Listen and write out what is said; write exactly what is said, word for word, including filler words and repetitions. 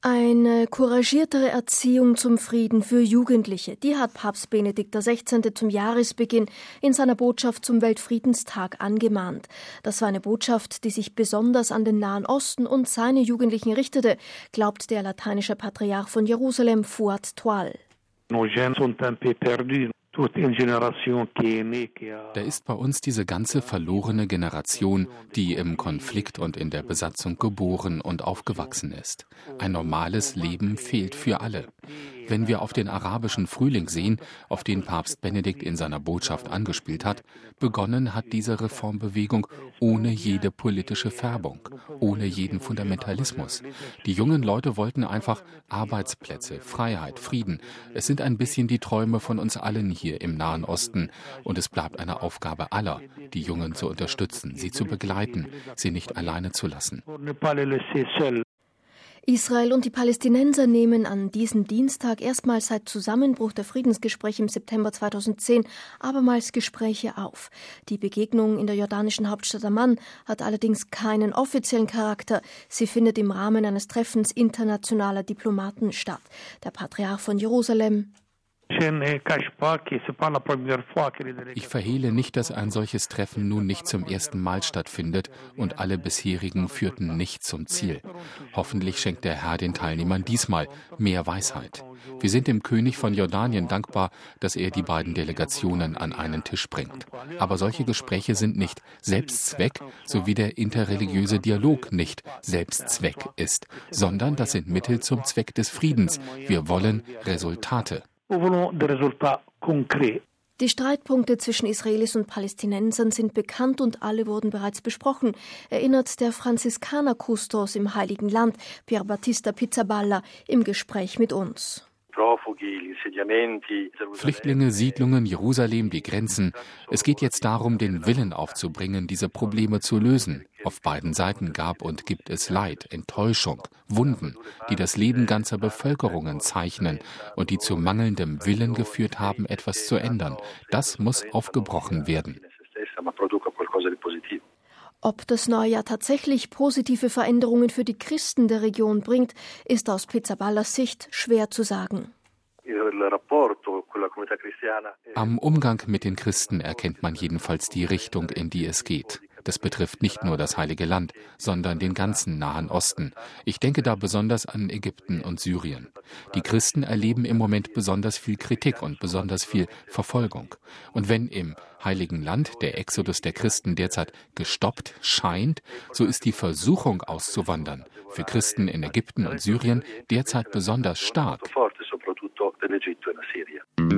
Eine couragiertere Erziehung zum Frieden für Jugendliche, die hat Papst Benedikt der Sechzehnte zum Jahresbeginn in seiner Botschaft zum Weltfriedenstag angemahnt. Das war eine Botschaft, die sich besonders an den Nahen Osten und seine Jugendlichen richtete, glaubt der lateinische Patriarch von Jerusalem, Fuad Tual. Da ist bei uns diese ganze verlorene Generation, die im Konflikt und in der Besatzung geboren und aufgewachsen ist. Ein normales Leben fehlt für alle. Wenn wir auf den arabischen Frühling sehen, auf den Papst Benedikt in seiner Botschaft angespielt hat, begonnen hat diese Reformbewegung ohne jede politische Färbung, ohne jeden Fundamentalismus. Die jungen Leute wollten einfach Arbeitsplätze, Freiheit, Frieden. Es sind ein bisschen die Träume von uns allen hier im Nahen Osten. Und es bleibt eine Aufgabe aller, die Jungen zu unterstützen, sie zu begleiten, sie nicht alleine zu lassen. Israel und die Palästinenser nehmen an diesem Dienstag erstmals seit Zusammenbruch der Friedensgespräche im September zweitausendzehn abermals Gespräche auf. Die Begegnung in der jordanischen Hauptstadt Amman hat allerdings keinen offiziellen Charakter. Sie findet im Rahmen eines Treffens internationaler Diplomaten statt. Der Patriarch von Jerusalem: Ich verhehle nicht, dass ein solches Treffen nun nicht zum ersten Mal stattfindet und alle bisherigen führten nicht zum Ziel. Hoffentlich schenkt der Herr den Teilnehmern diesmal mehr Weisheit. Wir sind dem König von Jordanien dankbar, dass er die beiden Delegationen an einen Tisch bringt. Aber solche Gespräche sind nicht Selbstzweck, so wie der interreligiöse Dialog nicht Selbstzweck ist, sondern das sind Mittel zum Zweck des Friedens. Wir wollen Resultate. Die Streitpunkte zwischen Israelis und Palästinensern sind bekannt und alle wurden bereits besprochen, erinnert der Franziskaner-Kustos im Heiligen Land, Pier Battista Pizzaballa, im Gespräch mit uns. Flüchtlinge, Siedlungen, Jerusalem, die Grenzen. Es geht jetzt darum, den Willen aufzubringen, diese Probleme zu lösen. Auf beiden Seiten gab und gibt es Leid, Enttäuschung, Wunden, die das Leben ganzer Bevölkerungen zeichnen und die zu mangelndem Willen geführt haben, etwas zu ändern. Das muss aufgebrochen werden. Ob das neue Jahr tatsächlich positive Veränderungen für die Christen der Region bringt, ist aus Pizzaballas Sicht schwer zu sagen. Am Umgang mit den Christen erkennt man jedenfalls die Richtung, in die es geht. Das betrifft nicht nur das Heilige Land, sondern den ganzen Nahen Osten. Ich denke da besonders an Ägypten und Syrien. Die Christen erleben im Moment besonders viel Kritik und besonders viel Verfolgung. Und wenn im Heiligen Land der Exodus der Christen derzeit gestoppt scheint, so ist die Versuchung auszuwandern für Christen in Ägypten und Syrien derzeit besonders stark.